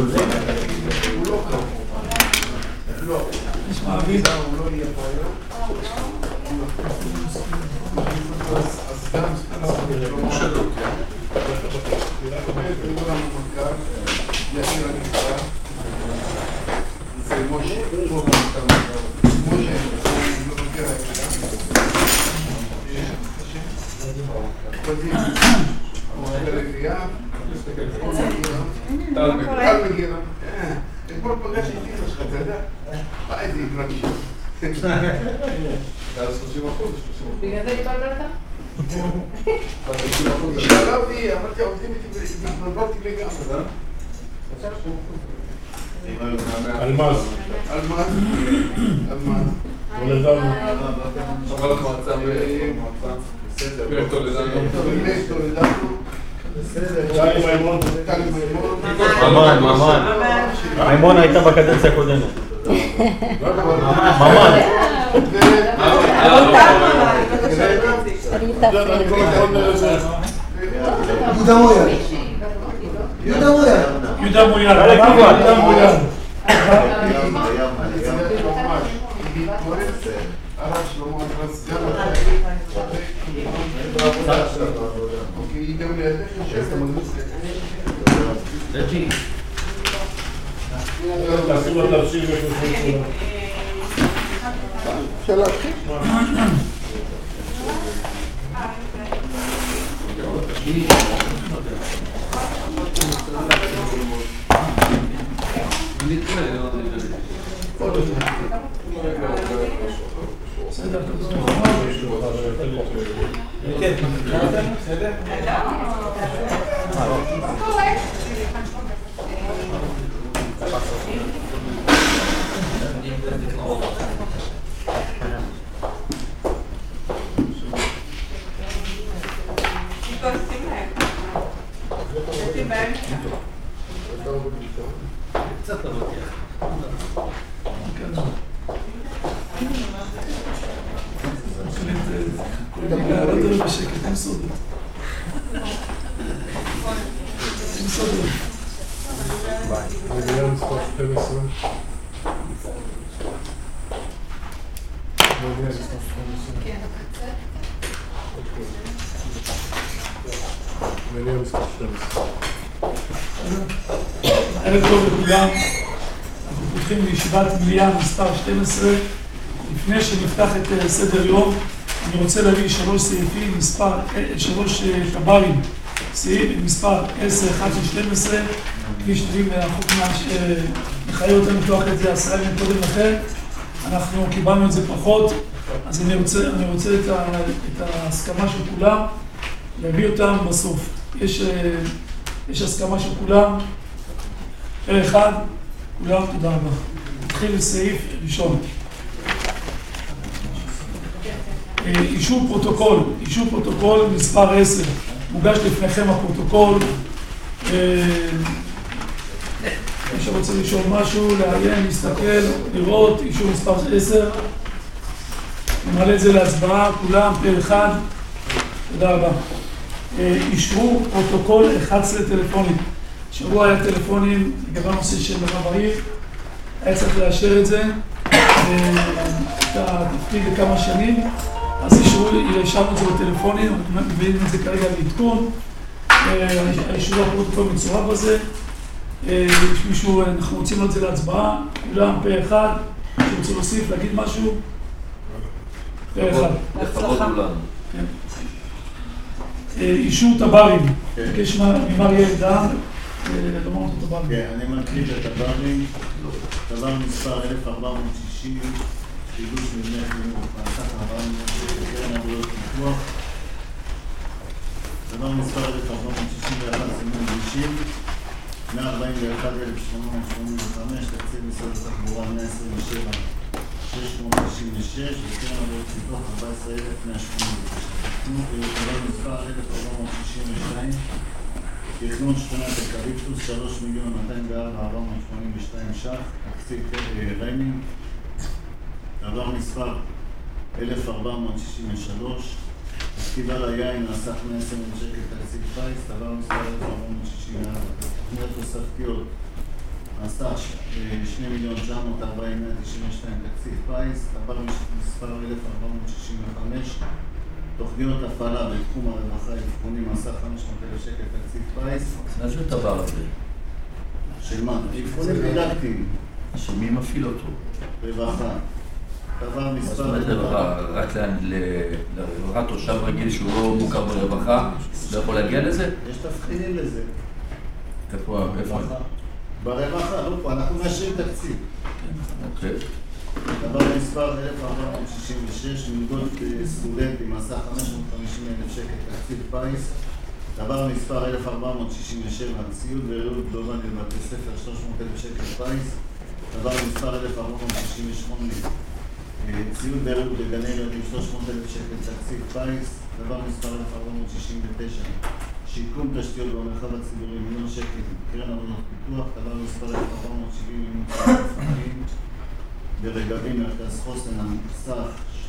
יש מעביד. אז גם לא שלו, כן? יאיר הנקרא, זה משה, משה, לא מכיר טל מגירה. אתמול פגש איתי שלך, אתה יודע? איזה התרגשות. אתה על 30%? בגלל זה דיברת? שאלה אותי, אמרתי, עובדים איתי והתנברתי לגמרי. אלמז. אלמז. תולדנו. חבל המועצה בסדר. תולדנו. טלי מימון. מימון הייתה בקדנציה הקודמת. ממש. יהודה מויאל. יהודה מויאל. תעשו לו להפשיב וכו'. אפשר להתחיל? ערב טוב לכולם, אנחנו פותחים לישיבת מליאה מספר 12. לפני שנפתח את סדר יום, אני רוצה להביא 3 סעיפים, 3 טב"רים, סעיף מספר 10, 11, 12, כפי שתבין החוק מחייב אותנו לפתוח את זה 10 ימים קודם לכן, אנחנו קיבלנו את זה פחות, אז אני רוצה את ההסכמה של כולם, להביא אותם בסוף. יש הסכמה של כולם, אחד, כולם, תודה רבה. נתחיל לסעיף ראשון. אישור פרוטוקול מספר 10. מוגש לפניכם הפרוטוקול. מי שרוצה לשאול משהו, לעיין, להסתכל, לראות, אישור מספר 10. נמלא את זה להצבעה, כולם, פה אחד. תודה רבה. אישרו פרוטוקול 11 טלפונים. שבוע היה טלפונים לגבי הנושא של הרב העיר, היה צריך לאשר את זה, את התפקיד לכמה שנים, אז אישרנו את זה בטלפונים, אנחנו מביאים את זה כרגע לעדכון, האישור הפרוטוקול מצורף בזה, יש מישהו, אנחנו רוצים לו את זה להצבעה, כולם פה אחד, שרוצה להוסיף, להגיד משהו, פה אחד. לכבוד כולנו. אישור טב"רים, בקש ממר יעל דן, לומר אותו טב"רים. כן, אני מקריא את הטב"רים, טב"ר מספר 1460, חידוש מבנה חינוך, מעסק 400 קרן עבודות פיתוח, טב"ר מספר 1461, סימון כבישים, 141,885, תקציב משרד התחבורה 127,696, וקרן עבודות פיתוח 14,189. טב"ר מספר 1462, תכנון שכונת אקליפטוס, 3,204,482 ש"ח, תקציב ריימינג. טב"ר מספר 1463, פסטיבל היין, נסח 120,000 שקל, תקציב פיס. טב"ר מספר 1464, תוכניות תוספתיות הסך 2,940,192 תקציב פיס, עבר מספר 1,465, תוכניות הפעלה בתחום הרווחה אבחונים, הסך 500,000 שקל תקציב פיס. מה זה הדבר הזה? של מה? אבחונים דידקטיים. שמי מפעיל אותו? רווחה. דבר מספר... זאת אומרת לרווחה, רק לרווחה תושב רגיל שהוא לא מוכר ברווחה, לא יכול להגיע לזה? יש תבחינים לזה. איפה? ברווחה, לא פה, אנחנו מאשרים תקציב. אוקיי. דבר מספר 1,466, מלגות סטודנטים, הסך 550,000 שקל תקציב פיס. דבר מספר 1,467, ציוד ועירות גלובלי לבתי ספר, 300,000 שקל פיס. דבר מספר 1,468, ציוד ועירות בגני ילדים, 300,000 שקל תקציב פיס. דבר מספר 1,469, שיקום תשתיות במרחב הציבורי, 1,000,000 שקל, קרן עבודות פיתוח. דבר מספר 1,470, מימון צרכנים ברגבים, מרכז חוסן, סך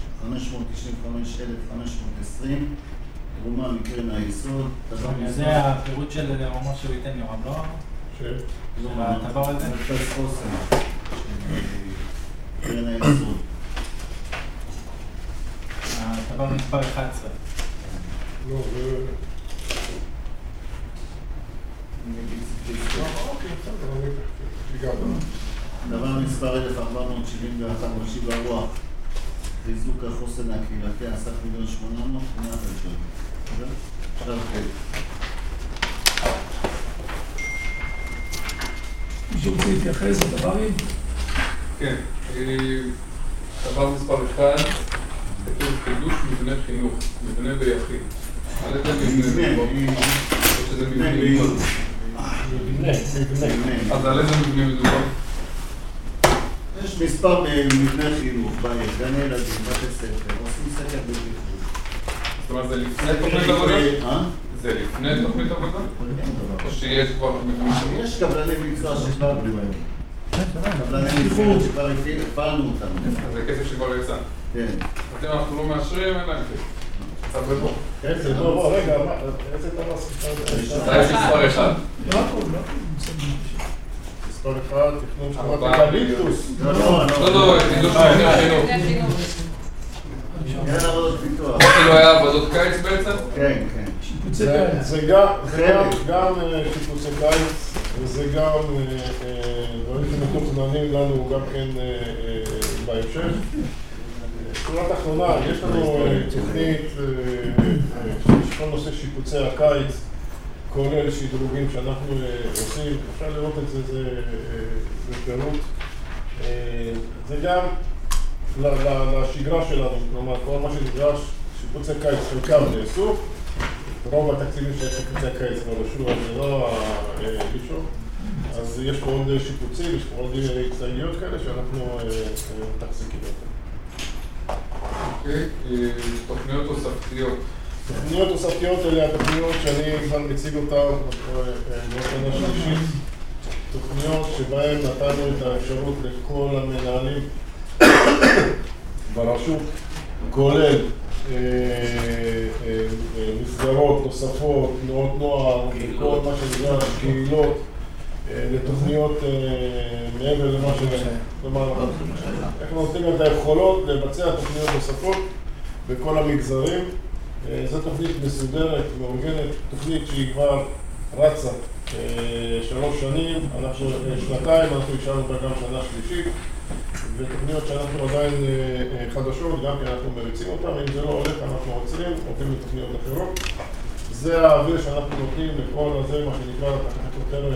595,520, תרומה מקרן היסוד. זה הפירוט של מה שהוא ייתן יורם, לא? של הדבר הזה? מרכז חוסן, קרן היסוד. הדבר מספר 11. לא, זה... דבר מספר 1,471, משיב הרוח, חיזוק החוסן הקהילתי, הסך 1,800,000, תמונת ראשון. עכשיו מישהו רוצה להתייחס לדברי? כן. דבר מספר 1, כתוב חידוש מבנה חינוך, מבנה ביחיד. על איזה מבנה? שזה מבנה ביון. אז על איזה מבנה מדובר? יש מספר מבנה חינוך, בעיר, גני ילדים, בתי ספר, עושים סקר בבטיחות. זאת אומרת, זה לפני תוכנית עבודה? זה לפני תוכנית עבודה? או שיש כבר מבנה חינוך? יש קבלני מקצוע שכבר קבלני מקצוע שכבר הפעלנו אותם. זה כסף שכבר יצא. כן. אתם אנחנו לא מאשרים, אין להם כסף. סבבה בו. איזה דבר, רגע, איזה דבר סליחה? זה היה מספר 1. לא הכל, לא הכל. מספר 1, תכנון שכונת אקליפטוס. לא, לא, חידוש מבנה חינוך. אין עבודות פיתוח. כאילו היה עבודות קיץ בעצם? כן, כן. שיפוצי קיץ. זה גם שיפוצי קיץ, וזה גם דברים שמתוכננים לנו גם כן בהמשך. שורה תחתונה, יש לנו תוכנית שכל נושא שיפוצי הקיץ, כולל שדרוגים שאנחנו עושים, אפשר לראות את זה בפירוט. זה גם לשגרה שלנו, כלומר כל מה שנדרש, שיפוצי קיץ חלקם נעשו, רוב התקציבים של שיפוצי קיץ ברשו, אז זה לא הבישו, אז יש פה עוד שיפוצים, יש פה עוד הצטייגויות כאלה שאנחנו מתחזיקים אותם. אוקיי, תוכניות תוספתיות. תוכניות תוספתיות אלה התוכניות שאני כבר מציג אותן בשנה שלישית. תוכניות שבהן נתנו את האפשרות לכל המנהלים ברשות, כולל מסגרות נוספות, תנועות נוער, כל מה שנדרש, קהילות, לתוכניות מעבר למה כלומר, אנחנו נותנים את היכולות לבצע תוכניות נוספות בכל המגזרים. זו תוכנית מסודרת, מאורגנת, תוכנית שהיא כבר רצה 3 שנים, אנחנו שנתיים, אנחנו השארנו אותה גם שנה שלישית, ותוכניות שאנחנו עדיין חדשות, גם כי אנחנו מריצים אותן, אם זה לא הולך אנחנו עוצרים, עובדים לתוכניות אחרות. זה האוויר שאנחנו נותנים לכל הזה, מה שנקרא תחת כותרת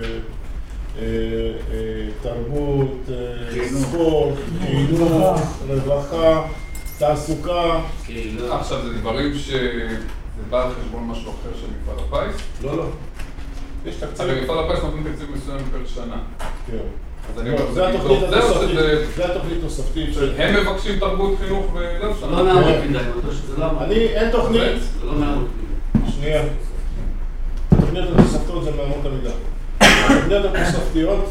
תרבות, ספורט, חינוך, רווחה, תעסוקה. עכשיו זה דברים שזה בא על חשבון משהו אחר של מפעל הפיס? לא. יש תקציב. אבל מפעל הפיס נותנים תקציב מסוים פר שנה. כן. אז אני אומר, זה התוכנית התוספתית. זה התוכנית התוספתית. הם מבקשים תרבות, חינוך וזהו שנה. לא מעמוד מדי, זה לא... אין תוכנית. זה לא מעמוד מדי. שנייה. התוכניות התוספתיות זה מעמוד המידה. התוכניות התוספתיות,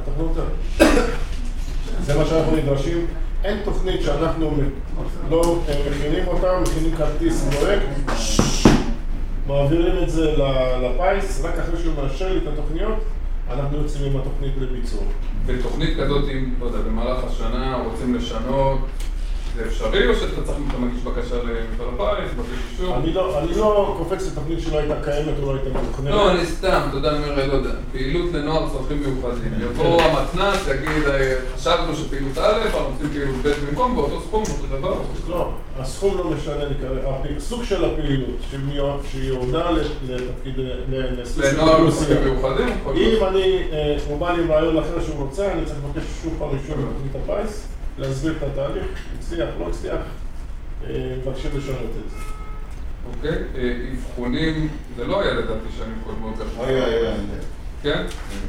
זה מה שאנחנו נדרשים. אין תוכנית שאנחנו לא מכינים אותה, מכינים כרטיס פרויקט, מעבירים את זה לפיס, רק אחרי שהוא מאשר לי את התוכניות, אנחנו יוצאים עם התוכנית לביצוע. בתוכנית כזאת, אם, לא יודע, במהלך השנה רוצים לשנות, זה אפשרי או שאתה צריך להגיש בקשה למפעל הפיס, מבקש אישור? אני לא קופץ לתוכנית שלא הייתה קיימת או לא הייתה מתוכננת. לא, אני סתם, אתה יודע, אני אומר, לא יודע, פעילות לנוער צרכים מיוחדים. יבוא המתנ"ס, יגיד, חשבנו שפעילות א', אנחנו רוצים פעילות ב' במקום, באותו סכום, באותו דבר. לא, הסכום לא משנה, הסוג של הפעילות, שיורדה לתפקיד, לנוער צרכים מיוחדים. אם הוא בא לי עם רעיון אחר שהוא רוצה, אני צריך לבקש שוב פעם אישור בתוכנית הפיס, להסביר את התהליך, הצליח, לא הצליח, מבקשים לשנות את זה. אוקיי, אבחונים, זה לא היה לדעתי שנים קודמות. היה. כן?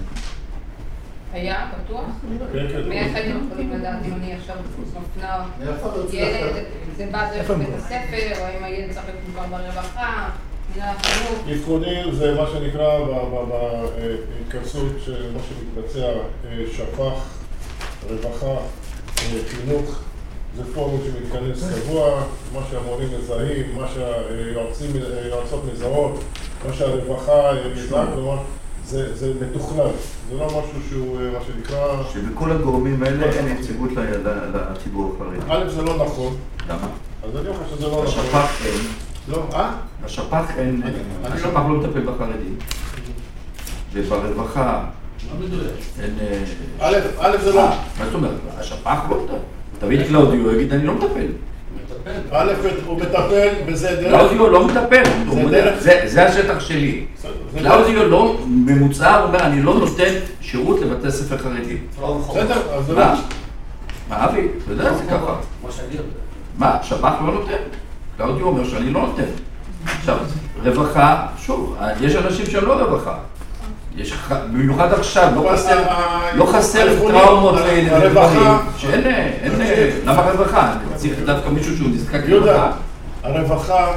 היה, בטוח? כן. מאיך הייתם יכולים לדעת אם אני עכשיו מפנה ילד, זה בא דרך בית הספר, או האם הילד צריך להיות מוכר ברווחה, מנהל החינוך? אבחונים זה מה שנקרא בהתכנסות של מה שמתבצע שפ"ח, רווחה, חינוך, זה פורום שמתכנס קבוע, מה שהמורים מזהים, מה שהיועצות מזהות, מה שהרווחה מזהה, כלומר זה מתוכנן, זה לא משהו שהוא מה שנקרא... שבכל הגורמים האלה אין נציגות לציבור החרדי. א', זה לא נכון. למה? אז אני אומר שזה לא נכון. בשפ"ח אין. לא, בשפ"ח אין, השפ"ח לא מטפל בחרדים. וברווחה אין... א', זה לא... מה זאת אומרת? השפ"ח לא מטפל. תביא את קלאודיו, יגיד אני לא מטפל. א', הוא מטפל בזה דרך... קלאודיו לא מטפל, זה השטח שלי. קלאודיו לא ממוצע, הוא אומר אני לא נותן שירות לבתי ספר חרדים. בסדר, אז זה לא... מה אבי? אתה יודע, זה ככה. מה, שב"ח לא נותן? קלאודיו אומר שאני לא נותן. עכשיו, רווחה, שוב, יש אנשים שהם לא רווחה. במיוחד עכשיו, לא חסר טראומות לדברים, שאין, למה רווחה? צריך דווקא מישהו שהוא נזקק לרווחה. הרווחה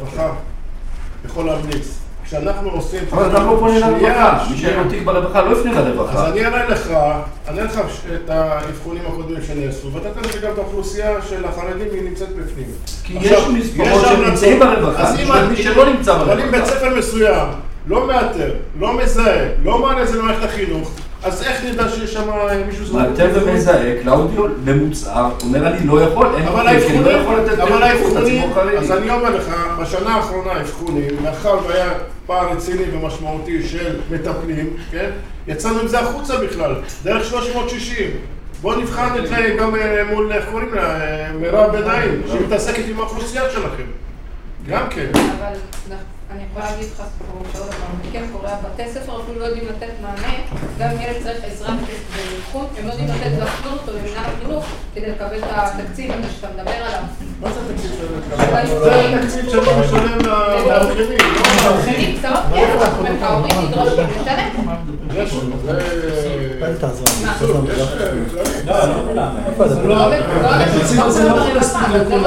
יכול להמליץ. כשאנחנו עושים... אבל אתה לא פונה לרווחה, מי שאין לו תיק ברווחה לא יפנה לרווחה. אז אני אראה לך את האבחונים הקודמים שנעשו, ואתה תראה גם את האוכלוסייה של החרדים היא נמצאת בפנים. כי יש מספרות שנמצאים ברווחה, מי שלא נמצא ברווחה. אבל אם בית ספר מסוים לא מאתר, לא מזהה, לא מעלה את זה למערכת החינוך, אז איך נדע שיש שם מישהו זמן? מאתר ומזהה, קלאודיו במוצהר, אומר אני לא יכול, אין כי אני לא יכול לתת את הציבור חרדי. אז אני אומר לך, בשנה האחרונה האבחונים, מאחר והיה פער רציני ומשמעותי של מטפלים, כן? יצאנו עם זה החוצה בכלל, דרך 360. בואו נבחן את זה גם מול, איך קוראים לה, מירב בנאים, שמתעסקת עם האוכלוסייה שלכם. גם כן. אבל אני יכולה להגיד לך סיפור שעוד פעם, כן קורה, בתי ספר אפילו לא יודעים לתת מענה, גם אם ילד צריך עזרה במבחון, הם לא יודעים לתת להפנות אותו למנהל החינוך כדי לקבל את התקציב הזה שאתה מדבר עליו. מה זה התקציב שלנו? זה התקציב שלנו משלם לאחרים. האחרים קצת, כן, ההורים נדרשים לשלם. אל תעזור. התקציב הזה לא יכול להספיק לכל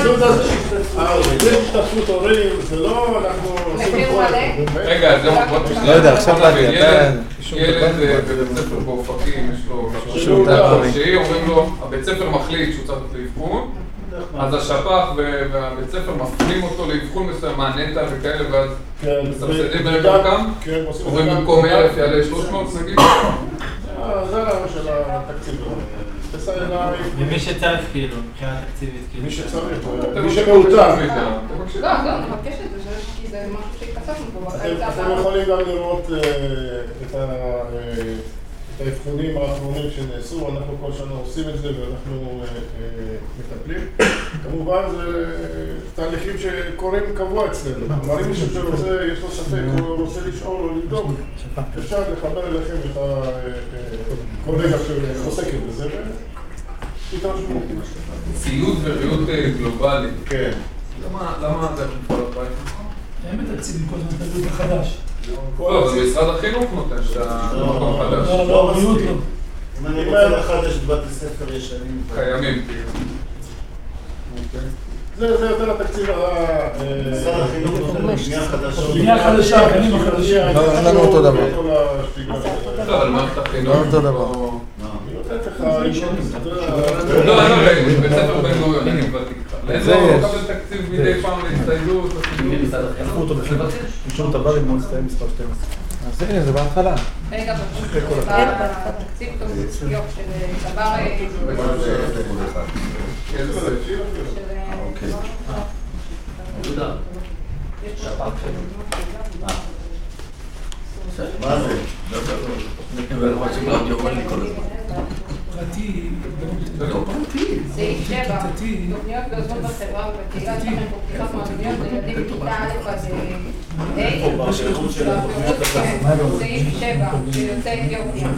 זה השתתפות הורים, זה לא אנחנו עושים כל... רגע, לא יודע, עכשיו באתי, ילד בבית ספר באופקים, יש לו שהיא, אומרים לו, הבית ספר מחליט שהוא צריך לאבחון, אז השפ"ח והבית ספר מפנים אותו לאבחון מסוים, מענטה וכאלה, ואז מסבסדים ברגעם, אומרים במקום 1,000 יעלה 300 נגיד. זה הרעיון של התקציב. ומי שצריך כאילו, מבחינה תקציבית כאילו. מי שצריך, מי שמאותר. לא, אני מבקשת את זה, כי זה משהו שהתקספנו פה. אתם יכולים גם לראות את האבחונים האחרונים שנעשו, אנחנו כל שנה עושים את זה ואנחנו מטפלים. כמובן זה תהליכים שקורים קבוע אצלנו. אבל אם מישהו שיש לו ספק או רוצה לשאול או לבדוק, אפשר לחבר אליכם את הקולגה שעוסקת בזה ותתרשמו. ציוד ובריאות גלובלית. כן. למה זה מפעל הפיס? הם מתקציבים כל הזמן את הבריאות החדש. לא, זה משרד החינוך נותן שהמקום חדש. לא, בריאות לא. אם אני רוצה לחדש את בתי ספר ישנים. קיימים. זה יותר התקציב משרד החינוך נותן בנייה חדשה. בנייה חדשה, קנים החדשים. לא, לנו אותו דבר. לא, על מערכת החינוך. לא אותו דבר. לא, בית ספר בן גוריון, אני מבטיח לך. לאיזה לא מקבל תקציב מדי פעם להצטיידות? לקחו אותו בפנים. אישור טב"רים מועצת מספר 12. זה בהתחלה. רגע, בתקציב תוספתיות של דבר... מה זה? פרטי. סעיף 7, תוכניות ויוזמות בחברה ובקהילה, שלכם פה פתיחת מועדוניות לילדים בכיתה א' עד ה', סעיף 7, של יוצאי אתיופיה.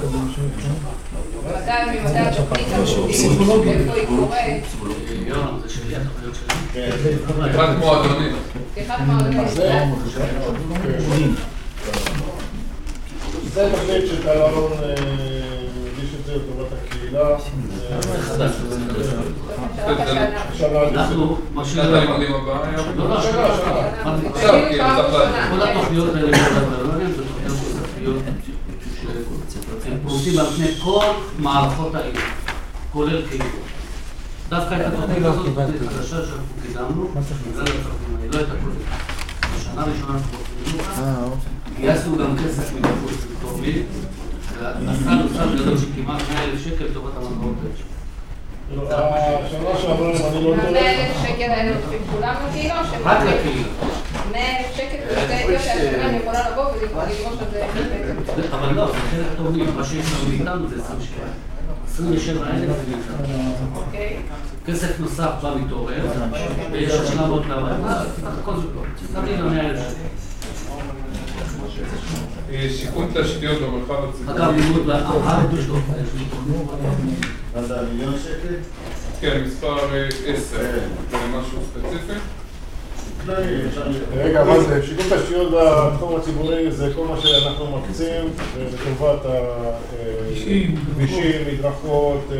ממתי התוכנית הזאת, איפה היא קורית? זה שלי התוכניות שלי. פתיחת מועדונית. פתיחת מועדונית. זה תוכנית שטלרון מגיש את זה לטובת הקהילה. אנחנו שנת הלימודים הבאה היה? לא, עכשיו, כאילו, כל התוכניות האלה זה תוכניות תוספתיות שהם פרוסים על פני כל מערכות העיר, כולל קהילות. דווקא את התוכנית הזאת, תוכנית חדשה שאנחנו קידמנו, בגלל התוכנית האלה, לא הייתה כוללת. בשנה הראשונה אנחנו בוחרים אותה, גייסנו גם כסף מדפוס תורמי, ועשינו סל גדול של כמעט 100,000 שקל לטובת המטרות האלה. השנה שעברה, אם אני לא טועה... 100,000 שקל האלה הולכים כולם לקהילה? רק לקהילה. 100,000 שקל ליוצאי אתיופיה שהשנה אני יכולה לבוא ולדרוש על זה בעצם. אבל לא, זה חלק תורמי, מה שיש לנו מאיתנו זה 27,000 זה מאיתנו. אוקיי. כסף נוסף בא מתעורר, ויש השלמות לעבודה, הכל זה טוב. תמיד ל100,000 שקל. שיכון תשתיות במרחב הציבורי. אגב, לימוד לאחר תשתות. מה זה מיליון שקל? כן, מספר 10. זה משהו ספציפי? רגע, מה זה? שיכון תשתיות בתחום הציבורי זה כל מה שאנחנו מקצים לטובת הכבישים, מדרכות,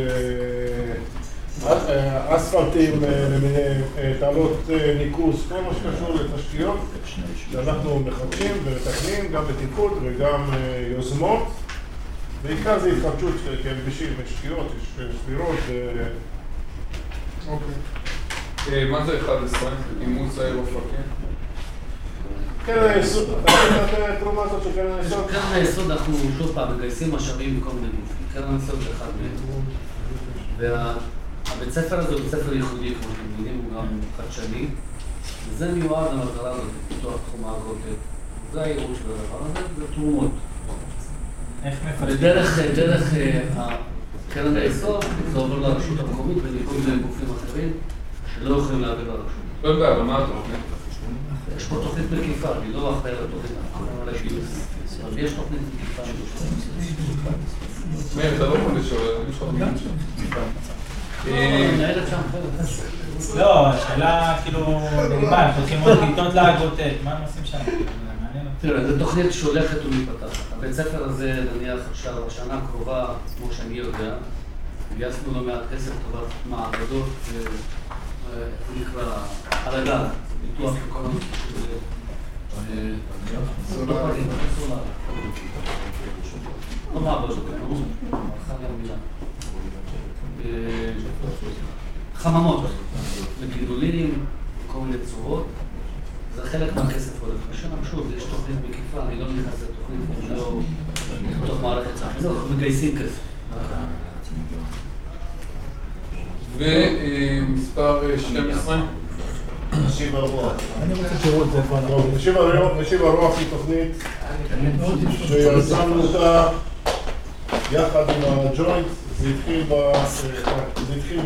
אספלטים למיניהם, תעלות ניקוז, כל מה שקשור לתשתיות שאנחנו מחדשים ומתקנים גם בטיפול וגם יוזמות. בעיקר זה התחדשות כבישים, יש שטויות, יש סבירות. אוקיי. מה זה 11? אימוץ העיר אופקים? קרן היסוד, אתה יודע את התרומה הזאת של קרן היסוד? קרן היסוד אנחנו שוב פעם מגייסים משאבים בכל מיני גופים. קרן היסוד זה אחד מהם. והבית ספר הזה הוא בית ספר ייחודי, כמו שאתם מבינים, הוא גם חדשני. וזה מיועד למטרה הזאת, פיתוח תחום האגרוטק. זה הייעוד של הדבר הזה, זה תרומות. ודרך קרן היסוד, זה עובר לרשות המקומית ולכל מיני גופים אחרים שלא יכולים להעביר לרשות. לא יודע, אבל מה התוכנית? יש פה תוכנית מקיפה, אני לא אחראי על התוכנית, אבל יש תוכנית מקיפה. מאיר, אתה לא יכול לשאול, יש לך מקיפה. מנהלת שם אחרת. לא, השאלה כאילו, נגמר, פותחים עוד כיתות לאגרוטק, מה הם עושים שם? תראה, זו תוכנית שהולכת ומתפתחת. הבית ספר הזה, נניח עכשיו, בשנה הקרובה, כמו שאני יודע, גייסנו לו מעט כסף לטובת מעבדות, איך נקרא, על הגג, ביטוח וכל הנושא של סולאר. לא מעבדות, לא מילה. חממות לגידולים, כל מיני צורות. זה חלק מהכסף הולך. השנה שוב, יש תוכנית מקיפה, אני לא נכנס לתוכנית, אני לא בתוך מערכת החינוך, מגייסים כסף. ומספר 12? נשיב הרוח. אני רוצה תראו את זה כבר. נשיב הרוח היא תוכנית שיזמנו אותה יחד עם הג'וינט. זה התחיל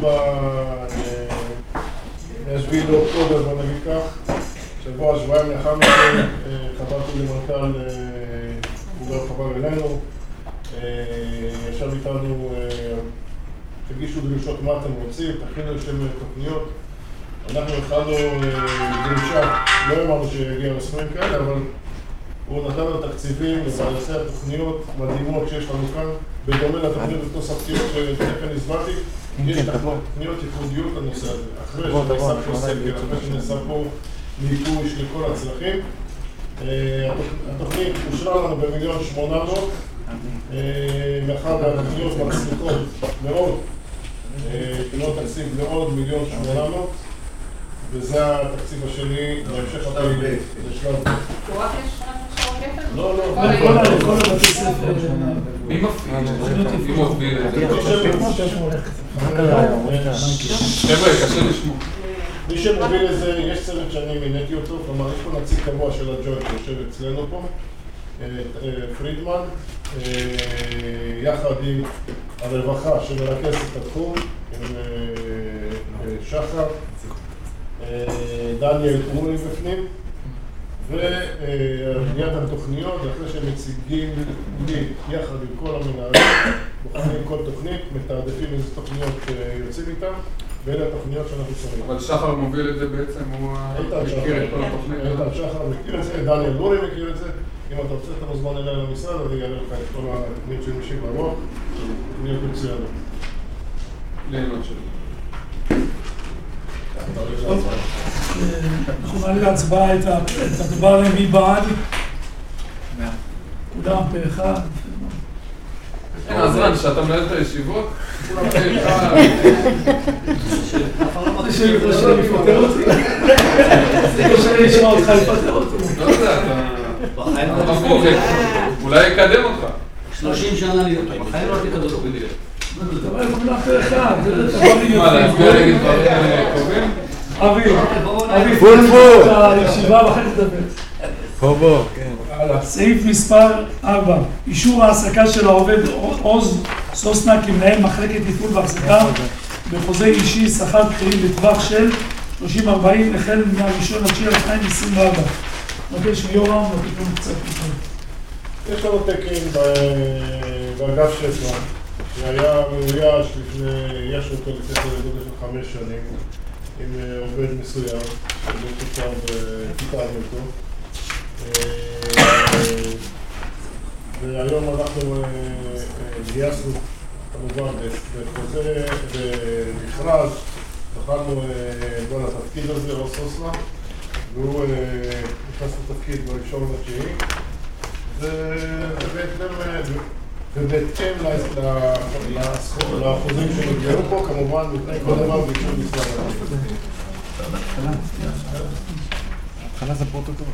ב-7 לאוקטובר, בוא נגיד כך. שבועיים לאחר מכן חברתי למנכ"ל, הוא לא חבר אלינו, ישב איתנו, תגישו דרישות מה אתם רוצים, תכינו שם תוכניות. אנחנו התחלנו דרישה, לא אמרנו שיגיע לסכומים כאלה, אבל הוא נתן לנו תקציבים לבעלי התוכניות מדהימות שיש לנו כאן, בדומה לתוכניות התוספתיות שתכף הסברתי, יש תוכניות ייחודיות לנושא הזה. אחרי שנעשה פה סקר, אחרי שנעשה פה מיפוי של כל הצרכים. התוכנית אושרה לנו ב1,800,000, מאחר והתוכניות מצליחות מאוד, קיבלו תקציב לעוד 1,800,000, וזה התקציב השני להמשך הפעילות. הוא רק יש שנת הכשרות כפל לא, לא. כל הבתי ספר. מי מפעיל? מי מוביל את זה? חבר'ה, קשה לשמוע. מי שמוביל את זה, יש צוות שאני מיניתי אותו, כלומר יש פה נציג קבוע של הג'וינט שיושב אצלנו פה, פרידמן, יחד עם הרווחה שמרכז את התחום, עם שחר, דניאל אורי בפנים, ויד התוכניות, אחרי שהם מציגים לי יחד עם כל המנהלים, בוחנים כל תוכנית, מתעדפים איזה תוכניות יוצאים איתם, ואלה התוכניות שאנחנו שמים. אבל שחר מוביל את זה בעצם, הוא מכיר את כל התוכנית. איתן שחר מכיר את זה, דניאל אורי מכיר את זה. אם אתה רוצה, אתה מוזמן אליי למשרד, אני אעלה לך את כל התוכניות של משיק ברוח, תוכניות מצוינות. ליהנות שלי. אנחנו מעלים להצבעה את הדבר הזה, מי בעד? כולם פה אחד. אין הזמן, שאתה מנהל את הישיבות, כולם פה אחד. זה קשה לפטר אותי. זה קשה לשמוע אותך לפטר אותי. לא יודע, אתה הפוך, אולי יקדם אותך. 30 שנה אני בחיים לא תקדו אותו בדיוק. אתה רואה, כולם פה אחד. מה, להצביע נגד דברים טובים? אבי, פול הישיבה ואחרי תדבר. בוא, כן. סעיף מספר 4, אישור העסקה של העובד עוז סוסנה כמנהל מחלקת טיפול והחזקה בחוזה אישי שכר בכירים בטווח של 30-40 החל מה-1.9.2024. מבקש מיורם, נותנים קצת יותר. יש לנו תקן באגף שפע, שהיה מאויש יש אותו לפני גודל של 5 שנים, עם עובד מסוים, ופיטרנו אותו. והיום אנחנו גייסנו, כמובן, בחוזה, במכרז, זכרנו בו לתפקיד הזה, ראש סוסנה, והוא נכנס לתפקיד ב1.9, ובהתאם לאחוזים שנגיירו פה, כמובן, מפני כל דבר ביקשו משרד הפנים. התחלה זה פרוטוקול.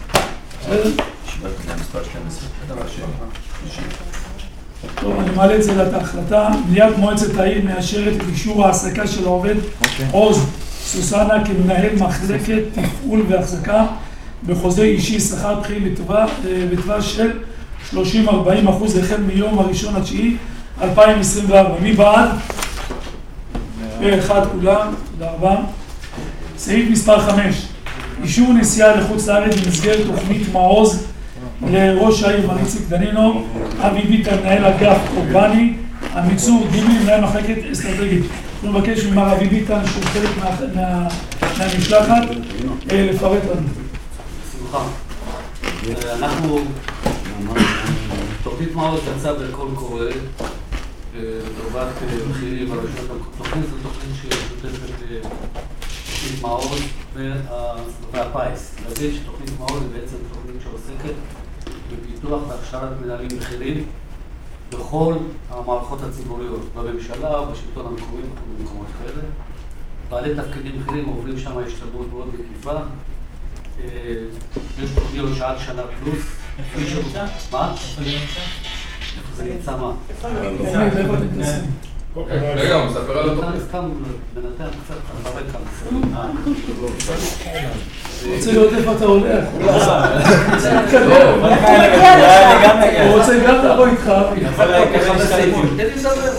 טוב, אני מעלה את זה להחלטה. מליאת מועצת העיר מאשרת את אישור העסקה של העובד עוז סוסנה כמנהל מחלקת תפעול והחזקה בחוזה אישי שכר בכירים בטווח של 30-40% החל מיום 1.9.2024. מי בעד? פה אחד כולם, תודה רבה. סעיף מספר 5, אישור נסיעה לחוץ לארץ במסגרת תוכנית מעוז לראש העיר מר איציק דנינו, אבי ביטן מנהל אגף אורבני, עמיצור דיבי מנהל מחלקת אסטרטגית. אנחנו מבקש ממר אבי ביטן שהוא חלק מהמשלחת לפרט לנו. שמחה. אנחנו, תוכנית מעוז יצא בקול קורא לטובת בכירים ברשויות המקומיות. תוכנית זו תוכנית ששותפת לתוכנית מעוז והפיס. להגיד שתוכנית מעוז היא בעצם תוכנית שעוסקת בפיתוח והכשרת מנהלים בכירים בכל המערכות הציבוריות, בממשלה, בשלטון המקומי ובמקומות כאלה. בעלי תפקידים בכירים עוברים שם השתלמות מאוד מקיפה. יש תוכניות שעד שנה פלוס. איפה זה נמצא? מה? איפה זה נמצא מה? רגע, הוא מספר על התוכנית. סתם בנתן קצת אחרי כאן. הוא רוצה לראות איפה אתה הולך. הוא רוצה גם לבוא איתך. תן לי לדבר.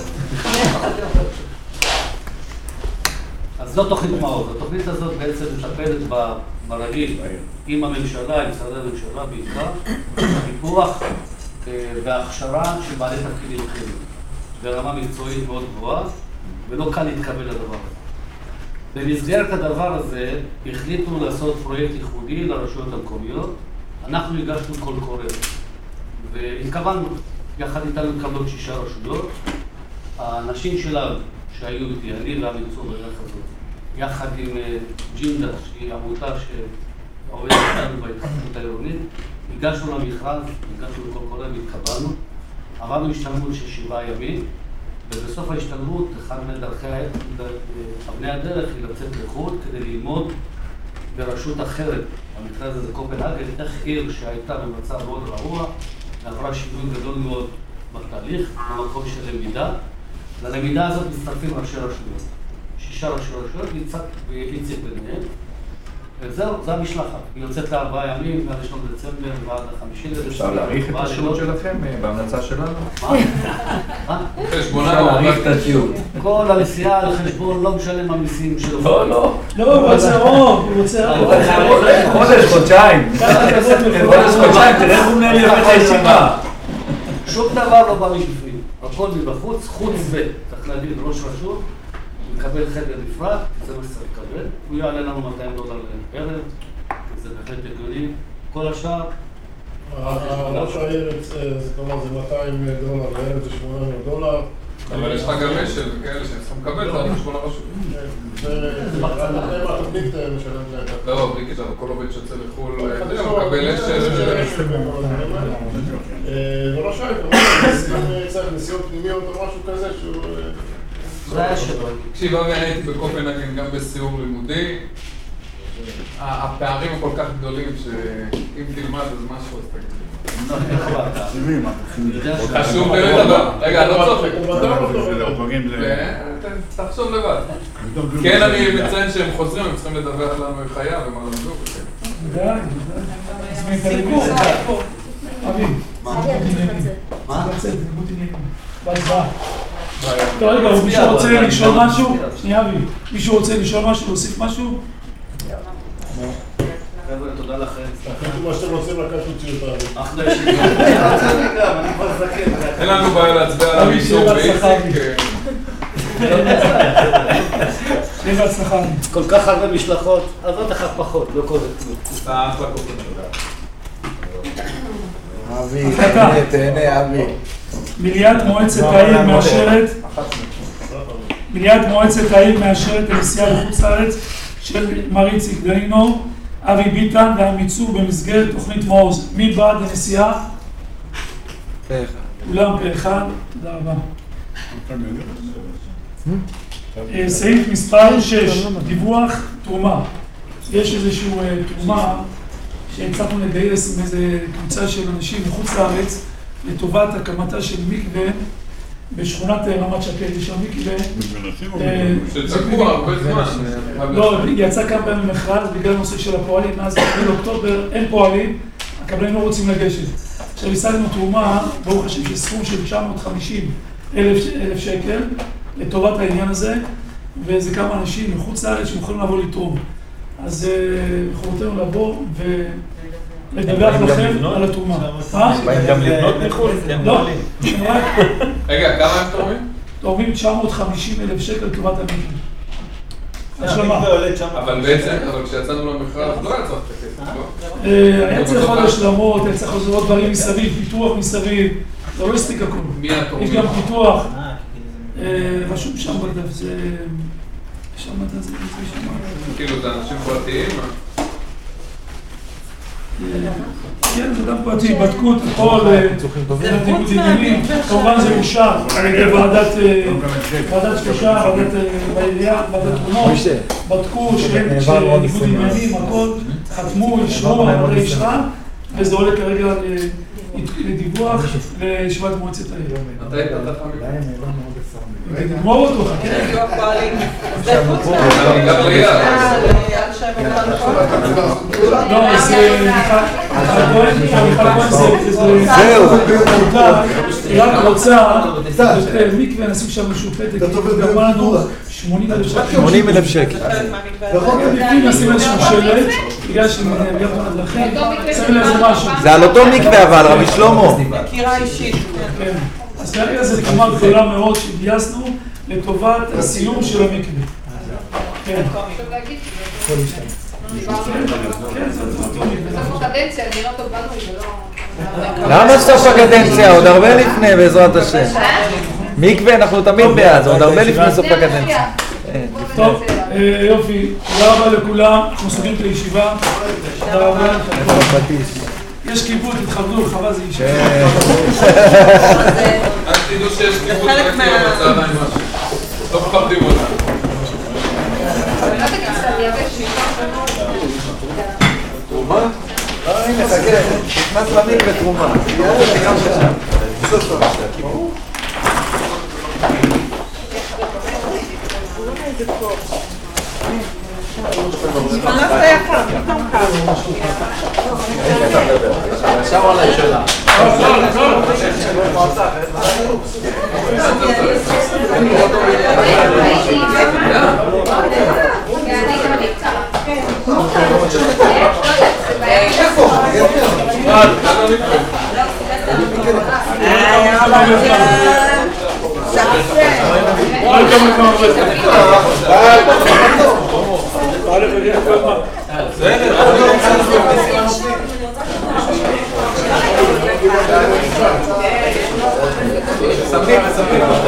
אז זו תוכנית מעוז. התוכנית הזאת בעצם מטפלת ברגיל עם הממשלה, עם משרדי הממשלה בעיקר, פיתוח והכשרה של בעלי תפקידים בכירים ברמה מקצועית מאוד גבוהה, ולא קל להתקבל לדבר הזה. במסגרת הדבר הזה החליטו לעשות פרויקט ייחודי לרשויות המקומיות. אנחנו הגשנו קול קורא והתכוונו, יחד איתנו התקבלו 6 רשויות. האנשים שלנו שהיו איתי, אני והמקצוע בדרך הזאת, יחד עם ג'ינדה, שהיא עמותה שעובדת איתנו בהתחדשות העירונית, הגשנו למכרז, הגשנו לקול קורא והתקבלנו. עברנו השתלמות של 7 ימים, ובסוף ההשתלמות, אחד מדרכי אבני הדרך היא לצאת לחו"ל כדי ללמוד ברשות אחרת, במקרה הזה זה קופנהגן, איך עיר שהייתה במצב מאוד רעוע, עברה שינוי גדול מאוד בתהליך, במקום של למידה. ללמידה הזאת מצטרפים ראשי רשויות. 6 ראשי רשויות, ואיציק ביניהם. וזהו, זה המשלחת. היא יוצאת ל4 ימים, מה-1 דצמבר ועד ה5 לדצמבר. אפשר להאריך את השירות שלכם בהמלצה שלנו? מה? אפשר להאריך את השירות. כל הנסיעה על חשבון לא משלם המיסים שלו. לא. הוא רוצה רוב, הוא רוצה רוב. חודש, חודשיים. תראה איך הוא מנהל יפה את הישיבה. שום דבר לא בא מבפנים. הכל מבחוץ, חוץ צריך להגיד ראש רשות, מקבל חדר נפרד, זה מה שצריך לקבל. הוא יעלה לנו $200 לערב, זה בהחלט הגיוני. כל השאר... ראש העיר, כלומר זה $200 לערב, זה $800. אבל יש לך גם אשל וכאלה שצריכים לקבל את חשבון הרשות. זה התוכנית משלם להם. לא, בלי קשר, כל עובד שיוצא לחו"ל, מקבל אשל. וראש העיר, צריך נסיעות פנימיות או משהו כזה שהוא... זה היה שלו. תקשיב, אני הייתי בקופנהגן גם בסיור לימודי. הפערים הם כל כך גדולים שאם תלמד אז משהו אז תגיד. חשוב באמת אבל, רגע, אני לא צוחק. תחשוב לבד. כן, אני מציין שהם חוזרים, הם צריכים לדווח לנו איך היה ומה למדו. סיפור. אבי. מה? טוב, רגע, מישהו רוצה לשאול משהו? שנייה, אבי. מישהו רוצה לשאול משהו, להוסיף משהו? חבר'ה, תודה לכם. תחליטו מה שאתם רוצים לקחת אותי אותנו. אחלה ישיבה. אני כבר זקן. אין לנו בעיה להצביע על המישור ואיציק. שיהיה בהצלחה. כל כך הרבה משלחות, אז עוד אחד פחות, לא קורה כלום. אתה אחלה קופן. אבי, תהנה אבי. מליאת מועצת העיר מאשרת מליאת מועצת העיר מאשרת הנסיעה לחוץ לארץ של מר איציק דנינו, אבי ביטן והמיצו במסגרת תוכנית מעוז. מי בעד הנסיעה? פה אחד. כולם פה אחד. תודה רבה. סעיף מספר 6, דיווח תרומה. יש איזושהי תרומה שהצלחנו לגייס עם איזה קבוצה של אנשים מחוץ לארץ לטובת הקמתה של מקווה בשכונת רמת שקד. יש שם מקווה שתקוע הרבה זמן. לא, יצא כמה פעמים מכרז בגלל הנושא של הפועלים. מאז באוקטובר אין פועלים, הקבלנים לא רוצים לגשת. עכשיו השגנו תרומה, ברוך השם, של סכום של 950,000 שקל לטובת העניין הזה, וזה כמה אנשים מחוץ לארץ שיכולים לבוא לתרום. אז יכולתנו לבוא ולדווח לכם על התרומה. באים גם לבנות מחו"ל? לא. רגע, כמה הם תורמים? תורמים 950,000 שקל לטובת המקווה. השלמה. אבל בעצם, אבל כשיצאנו למכרז לא היה צריך את הכסף, לא? היה צריך עוד השלמות, היה צריך עוד דברים מסביב, פיתוח מסביב, זה לא הספיק הכל. מי התורמים? יש גם פיתוח. רשום שם בדף, זה... שמעת את זה? כאילו זה אנשים פרטיים? כן, זה גם פרטי, בדקו את הכל, ניגוד עניינים, כמובן זה אושר על ידי ועדת שלושה, ועדת בעירייה, ועדת תרומות, בדקו שניגוד עניינים, הכל, חתמו, אישרו, הוועדה אישרה, וזה עולה כרגע לדיווח לישיבת מועצת העיר. מתי פתח המקווה? נגמור אותו, חכה. אני גר ליד. לא, זה זהו. היא רק רוצה, מקווה נשים שם משהו פתק, גמר לנו 80,000 שקל. לפני נשים איזשהו שלט, בגלל שמגיע פה לדרכים, שמים לזה משהו. זה על אותו מקווה אבל, רבי שלמה. מכירה אישית. אז כרגע זו תרומה גדולה מאוד שגייסנו לטובת הסיום של המקווה. כן. בסוף הקדנציה, אני לא טוב בנו, זה לא... למה סוף הקדנציה? עוד הרבה לפני בעזרת השם. מקווה אנחנו תמיד בעד, עוד הרבה לפני סוף הקדנציה. טוב, יופי, תודה רבה לכולם, אנחנו סוגרים את הישיבה. תודה רבה. יש כיבוד, תתכבדו, חבל זה ישיבה. אל תדעו שיש כיבוד רק בצד עם משהו. לא מפחדים אותה. אני לא תגיד סתם, יבש, תרומה? לא, הנה, חכה, נכנס למיק בתרומה. יאללה, גם שם. סוף סוף. נכנס ליקר, פתאום קר. עכשיו עליי שאלה. סמי וסמי